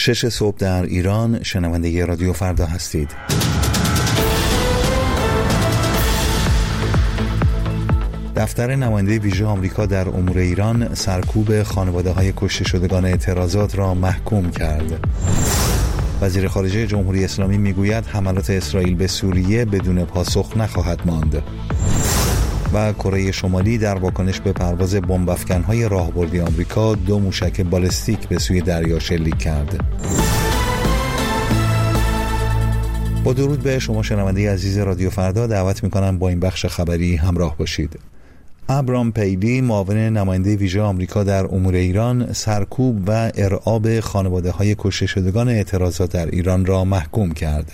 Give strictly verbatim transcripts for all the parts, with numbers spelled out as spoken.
شش صبح در ایران. شنونده رادیو فردا هستید. دفتر نماینده ویژه آمریکا در امور ایران سرکوب خانواده‌های کشته شدگان اعتراضات را محکوم کرد. وزیر خارجه جمهوری اسلامی میگوید حملات اسرائیل به سوریه بدون پاسخ نخواهد ماند. و کره شمالی در واکنش به پرواز بمب‌افکن‌های راهبردی آمریکا دو موشک بالستیک به سوی دریا شلیک کرد. با درود به شما شنونده عزیز رادیو فردا، دعوت می‌کنم با این بخش خبری همراه باشید. ابرام پیلی، معاون نماینده ویژه آمریکا در امور ایران، سرکوب و ارعاب خانواده‌های کشته شدگان اعتراضات در ایران را محکوم کرد.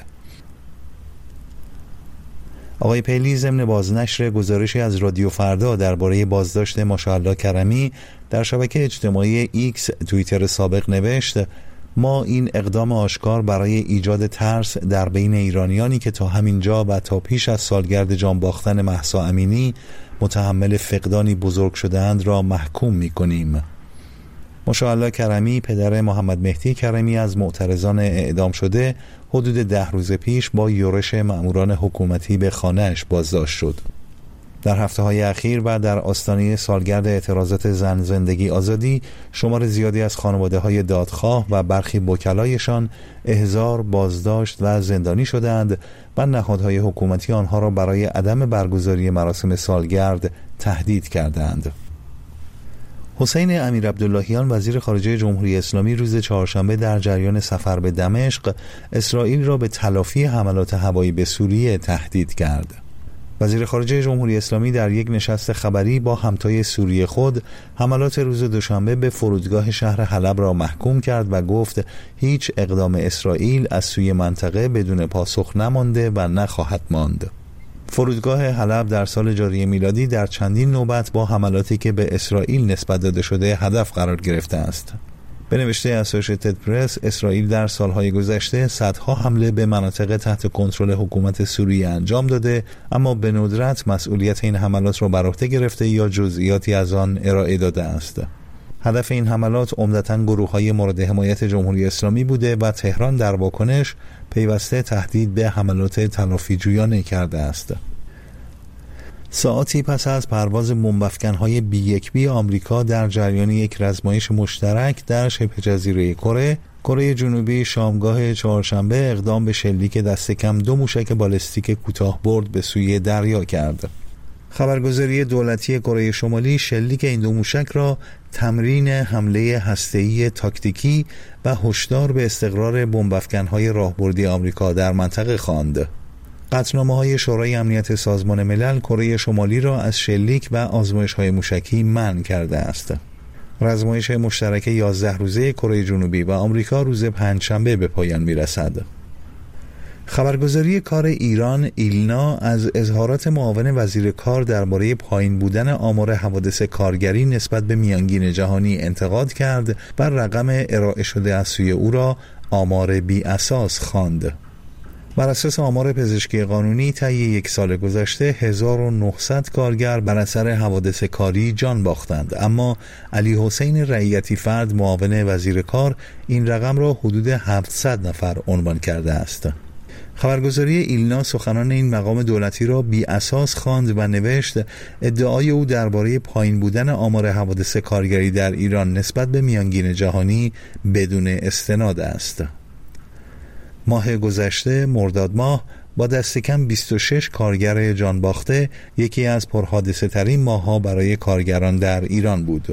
آقای پیلی ضمن بازنشر گزارشی از رادیو فردا درباره بازداشت ماشاءالله کرمی در شبکه اجتماعی ایکس توییتر سابق نوشت: ما این اقدام آشکار برای ایجاد ترس در بین ایرانیانی که تا همین جا و تا پیش از سالگرد جان باختن مهسا امینی متحمل فقدانی بزرگ شده‌اند را محکوم می‌کنیم. ماشاءالله کرمی، پدر محمد مهدی کرمی از معترضان اعدام شده، حدود ده روز پیش با یورش مأموران حکومتی به خانه‌اش بازداشت شد. در هفته‌های اخیر و در آستانه سالگرد اعتراضات زن زندگی آزادی، شمار زیادی از خانواده‌های دادخواه و برخی وکلایشان احضار، بازداشت و زندانی شدند و نهادهای حکومتی آنها را برای عدم برگزاری مراسم سالگرد تهدید کردند. حسین امیرعبداللهیان، وزیر خارجه جمهوری اسلامی، روز چهارشنبه در جریان سفر به دمشق اسرائیل را به تلافی حملات هوایی به سوریه تهدید کرد. وزیر خارجه جمهوری اسلامی در یک نشست خبری با همتای سوریه خود حملات روز دوشنبه به فرودگاه شهر حلب را محکوم کرد و گفت هیچ اقدام اسرائیل از سوی منطقه بدون پاسخ نمانده و نخواهد ماند. فرودگاه حلب در سال جاری میلادی در چندین نوبت با حملاتی که به اسرائیل نسبت داده شده هدف قرار گرفته است. به نوشته اسوشییتد پرس، اسرائیل در سالهای گذشته صدها حمله به مناطق تحت کنترل حکومت سوریه انجام داده، اما به ندرت مسئولیت این حملات را بر عهده گرفته یا جزئیاتی از آن ارائه داده است. هدف این حملات عمدتاً گروه‌های مورد حمایت جمهوری اسلامی بوده و تهران در واکنش پیوسته تهدید به حملات تلافیجویانه کرده است. ساعتی پس از پرواز بمب‌افکن‌های بی یک بی آمریکا در جریان یک رزمایش مشترک در شبه جزیره کره، کره جنوبی شامگاه چهارشنبه اقدام به شلیک دست کم دو موشک بالستیک کوتاه برد به سوی دریا کرد. خبرگزاری دولتی کره شمالی شلیک این دو موشک را تمرین حمله هسته‌ای تاکتیکی و هشدار به استقرار بمب‌افکن‌های راهبردی آمریکا در منطقه خواند. قطعنامه‌های شورای امنیت سازمان ملل کره شمالی را از شلیک و آزمایش‌های موشکی منع کرده است. رزمایش مشترک یازده روزه کره جنوبی و آمریکا روز پنجشنبه به پایان می‌رسد. خبرگزاری کار ایران ایلنا از اظهارات معاون وزیر کار درباره پایین بودن آمار حوادث کارگری نسبت به میانگین جهانی انتقاد کرد و رقم ارائه شده از سوی او را آمار بی اساس خواند. بر اساس آمار پزشکی قانونی طی یک سال گذشته هزار و نهصد کارگر بر اثر حوادث کاری جان باختند، اما علی حسین رعیتی فرد، معاون وزیر کار، این رقم را حدود هفتصد نفر عنوان کرده است. خبرگزاری ایلنا سخنان این مقام دولتی را بی اساس خواند و نوشت ادعای او درباره پایین بودن آمار حوادث کارگری در ایران نسبت به میانگین جهانی بدون استناد است. ماه گذشته مرداد ماه با دست کم بیست و شش کارگر جان باخته یکی از پرحادثه ترین ماه‌ها برای کارگران در ایران بود.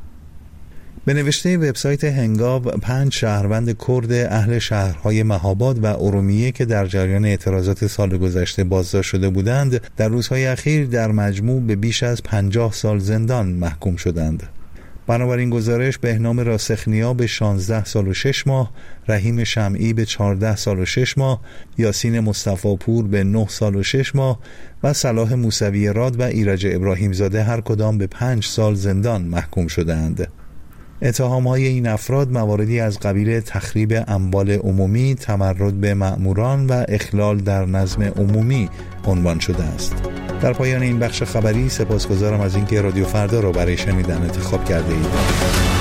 به نوشته وبسایت هنگاو، پنج شهروند کرد اهل شهرهای مهاباد و ارومیه که در جریان اعتراضات سال گذشته بازداشت شده بودند، در روزهای اخیر در مجموع به بیش از پنجاه سال زندان محکوم شدند. بنابراین گزارش بهنام راسخنیا به شانزده سال و شش ماه، رحیم شمعی به چهارده سال و شش ماه، یاسین مصطفی پور به نه سال و شش ماه و صلاح موسوی راد و ایرج ابراهیم زاده هر کدام به پنج سال زندان محکوم شدند. اتهام‌های این افراد مواردی از قبیل تخریب اموال عمومی، تمرد به مأموران و اخلال در نظم عمومی عنوان شده است. در پایان این بخش خبری سپاسگزارم از اینکه رادیو فردا را برای شنیدن انتخاب کرده اید.